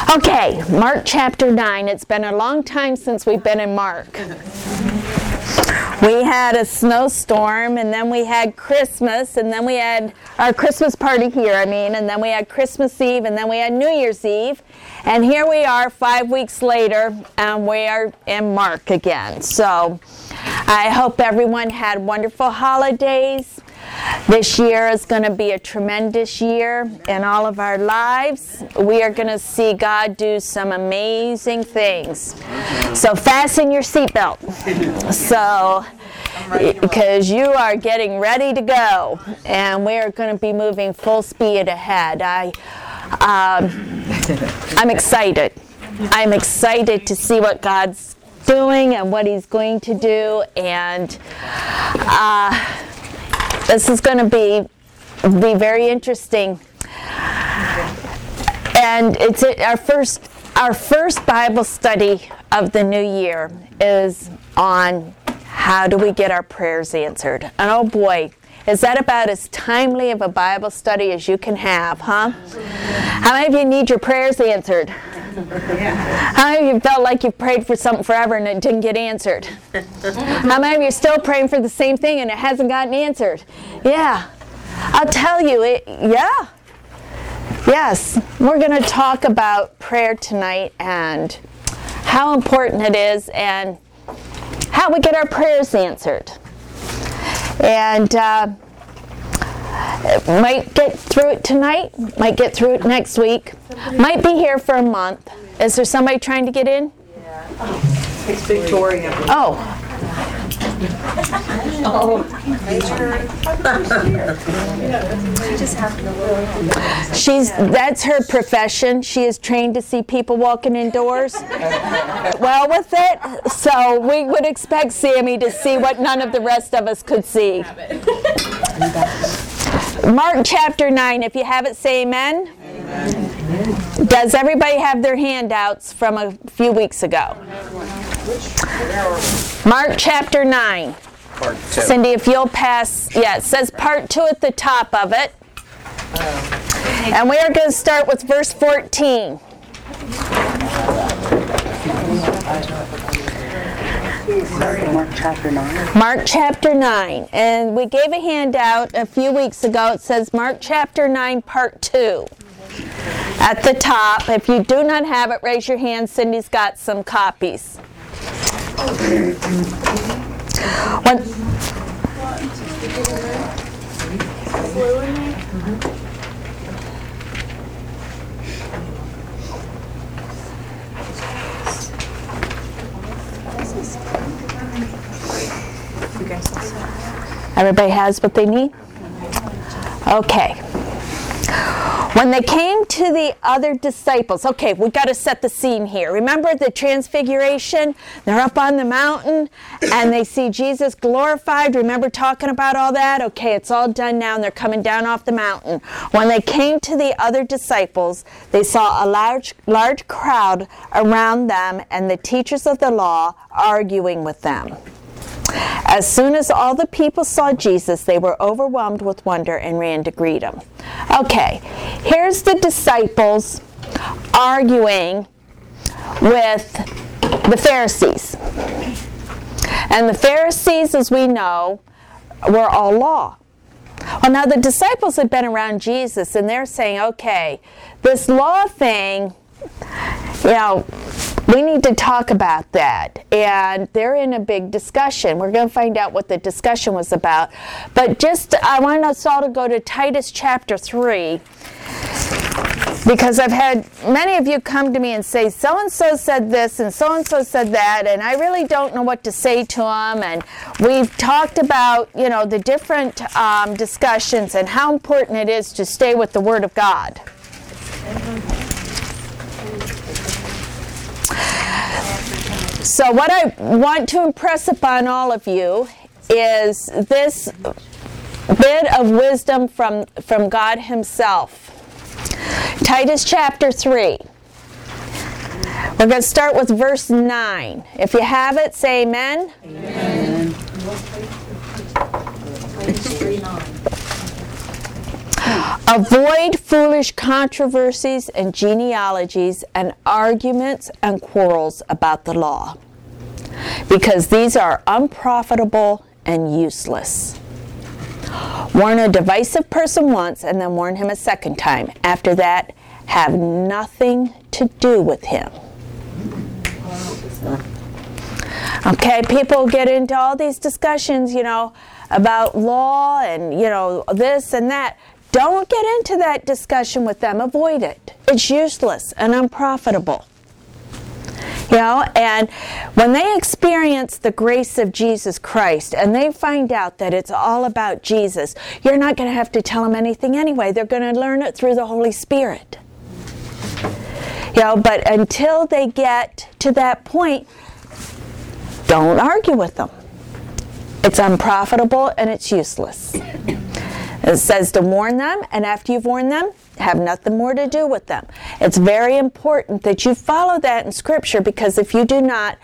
Okay, Mark chapter 9. It's been a long time since we've been in Mark. We had a snowstorm, and then we had Christmas, and then we had our Christmas party here, and then we had Christmas Eve, and then we had New Year's Eve. And here we are 5 weeks later, and we are in Mark again. So I hope everyone had wonderful holidays. This year is going to be a tremendous year in all of our lives. We are going to see God do some amazing things. So fasten your seatbelt. So, because you are getting ready to go, and we are going to be moving full speed ahead. I'm excited. I'm excited to see what God's doing and what He's going to do, and this is going to be very interesting. And it's our first Bible study of the new year is on how do we get our prayers answered. And oh boy, is that about as timely of a Bible study as you can have, huh? How many of you need your prayers answered? How many of you felt like you prayed for something forever and it didn't get answered? How many of you are still praying for the same thing and it hasn't gotten answered? Yeah. I'll tell you, yes, we're going to talk about prayer tonight and how important it is and how we get our prayers answered. And might get through it tonight, might get through it next week, might be here for a month. Is there somebody trying to get in? Yeah. It's Victoria. Oh. That's her profession. She is trained to see people walking indoors. Well with it, so we would expect Sammy to see what none of the rest of us could see. Mark chapter 9, if you have it, say amen. Amen. Does everybody have their handouts from a few weeks ago? Mark chapter 9. Part 2. Cindy, if you'll pass, it says part 2 at the top of it. And we are going to start with verse 14. Mark chapter 9. Mark chapter 9. And we gave a handout a few weeks ago. It says Mark chapter 9, part 2. At the top. If you do not have it, raise your hand. Cindy's got some copies. Everybody has what they need? Okay. When they came to the other disciples, okay, we've got to set the scene here. Remember the transfiguration? They're up on the mountain and they see Jesus glorified. Remember talking about all that? Okay, it's all done now and they're coming down off the mountain. When they came to the other disciples, they saw a large crowd around them and the teachers of the law arguing with them. As soon as all the people saw Jesus, they were overwhelmed with wonder and ran to greet him. Okay, here's the disciples arguing with the Pharisees. And the Pharisees, as we know, were all law. Well, now the disciples had been around Jesus, and they're saying, okay, this law thing, we need to talk about that. And they're in a big discussion. We're going to find out what the discussion was about. But I want us all to go to Titus chapter 3. Because I've had many of you come to me and say, so-and-so said this and so-and-so said that, and I really don't know what to say to them. And we've talked about, the different discussions and how important it is to stay with the Word of God. So what I want to impress upon all of you is this bit of wisdom from God Himself. Titus chapter 3. We're going to start with verse 9. If you have it, say amen. Amen. Avoid foolish controversies and genealogies and arguments and quarrels about the law, because these are unprofitable and useless. Warn a divisive person once and then warn him a second time. After that, have nothing to do with him. Okay, people get into all these discussions, about law and, this and that. Don't get into that discussion with them. Avoid it. It's useless and unprofitable. And when they experience the grace of Jesus Christ and they find out that it's all about Jesus, you're not going to have to tell them anything anyway. They're going to learn it through the Holy Spirit. But until they get to that point, don't argue with them. It's unprofitable and it's useless. It says to warn them, and after you've warned them, have nothing more to do with them. It's very important that you follow that in Scripture, because if you do not,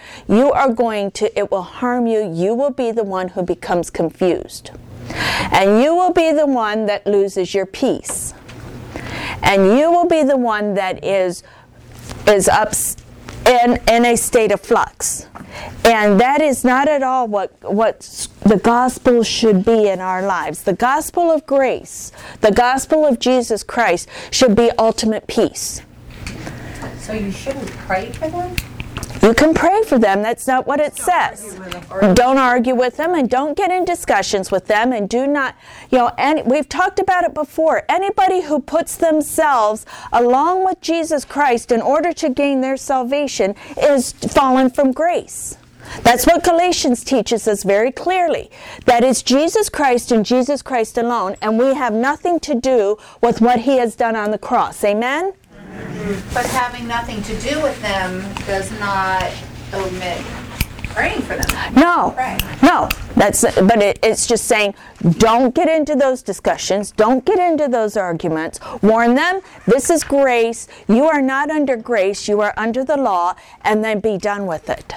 it will harm you. You will be the one who becomes confused. And you will be the one that loses your peace. And you will be the one that is up in a state of flux. And that is not at all what the gospel should be in our lives. The gospel of grace, the gospel of Jesus Christ, should be ultimate peace. So you shouldn't pray for them? You can pray for them. That's not what it says. Don't argue with them and don't get in discussions with them, and do not, and we've talked about it before. Anybody who puts themselves along with Jesus Christ in order to gain their salvation is fallen from grace. That's what Galatians teaches us very clearly. That it's Jesus Christ and Jesus Christ alone, and we have nothing to do with what He has done on the cross. Amen? But having nothing to do with them does not omit praying for them. No, Right. no. It's just saying, don't get into those discussions. Don't get into those arguments. Warn them, this is grace. You are not under grace. You are under the law, and then be done with it.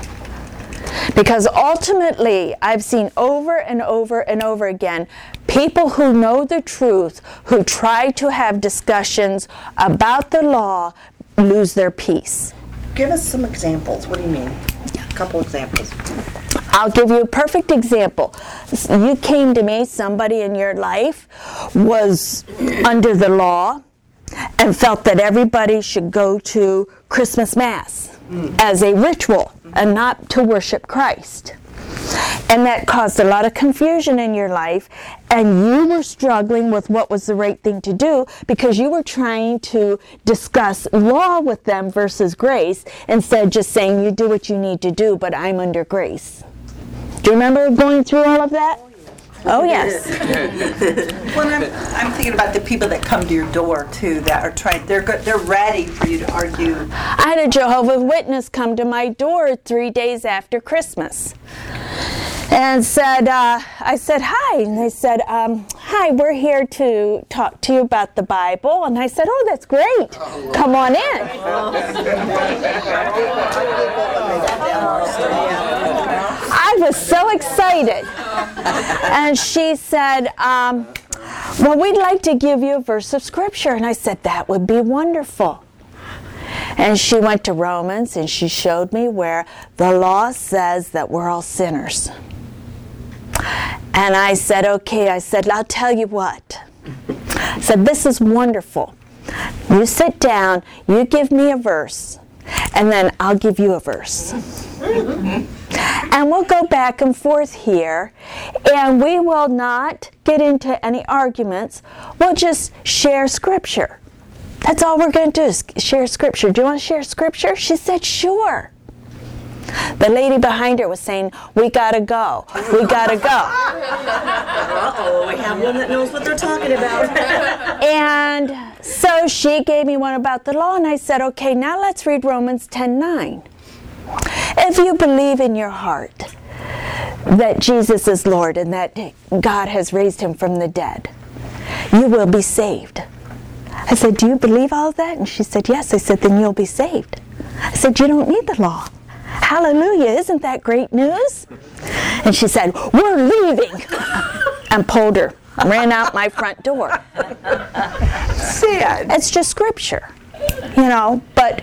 Because ultimately, I've seen over and over and over again, people who know the truth, who try to have discussions about the law, lose their peace. Give us some examples. What do you mean? A couple examples. I'll give you a perfect example. You came to me, somebody in your life was under the law and felt that everybody should go to Christmas Mass as a ritual and not to worship Christ. And that caused a lot of confusion in your life, and you were struggling with what was the right thing to do because you were trying to discuss law with them versus grace, instead of just saying, you do what you need to do, but I'm under grace. Do you remember going through all of that? Oh, yes. Well, I'm thinking about the people that come to your door too, that are trying. They're ready for you to argue. I had a Jehovah's Witness come to my door 3 days after Christmas, and said, I said, hi. And they said, hi, we're here to talk to you about the Bible. And I said, oh, that's great. Come on in. I was so excited. And she said, well, we'd like to give you a verse of Scripture. And I said, that would be wonderful. And she went to Romans and she showed me where the law says that we're all sinners. And I said, okay, I'll tell you what. I said, this is wonderful. You sit down, you give me a verse, and then I'll give you a verse. And we'll go back and forth here, and we will not get into any arguments. We'll just share Scripture. That's all we're going to do is share Scripture. Do you want to share Scripture? She said, sure. The lady behind her was saying, we gotta go. We gotta go. Uh-oh, we have one that knows what they're talking about. And so she gave me one about the law, and I said, okay, now let's read Romans 10:9. If you believe in your heart that Jesus is Lord and that God has raised him from the dead, you will be saved. I said, do you believe all of that? And she said, yes. I said, then you'll be saved. I said, you don't need the law. Hallelujah, isn't that great news? And she said, we're leaving, and pulled her ran out my front door. Sad. It's just scripture, but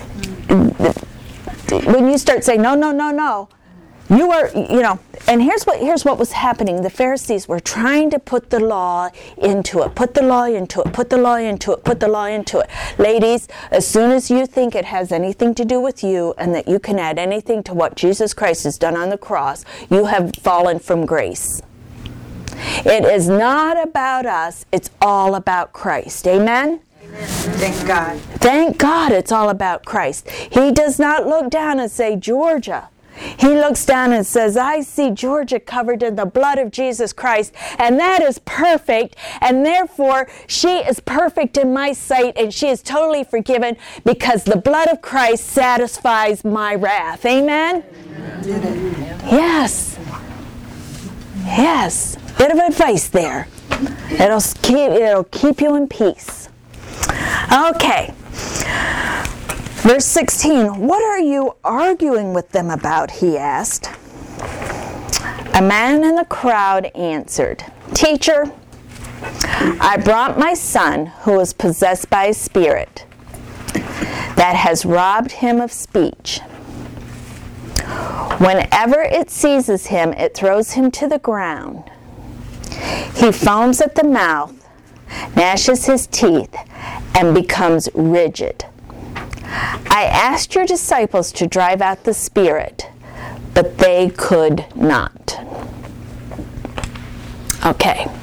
when you start saying, no, you are, and here's what was happening. The Pharisees were trying to put the law into it, put the law into it, put the law into it, put the law into it. Ladies, as soon as you think it has anything to do with you and that you can add anything to what Jesus Christ has done on the cross, you have fallen from grace. It is not about us, it's all about Christ. Amen? Thank God. Thank God it's all about Christ. He does not look down and say, Georgia. He looks down and says, I see Georgia covered in the blood of Jesus Christ, and that is perfect, and therefore she is perfect in my sight, and she is totally forgiven because the blood of Christ satisfies my wrath. Amen? Yes. Yes. Bit of advice there. It'll keep you in peace. Okay. Verse 16, what are you arguing with them about? He asked. A man in the crowd answered, Teacher, I brought my son who is possessed by a spirit that has robbed him of speech. Whenever it seizes him, it throws him to the ground. He foams at the mouth, gnashes his teeth, and becomes rigid. I asked your disciples to drive out the spirit, but they could not. Okay.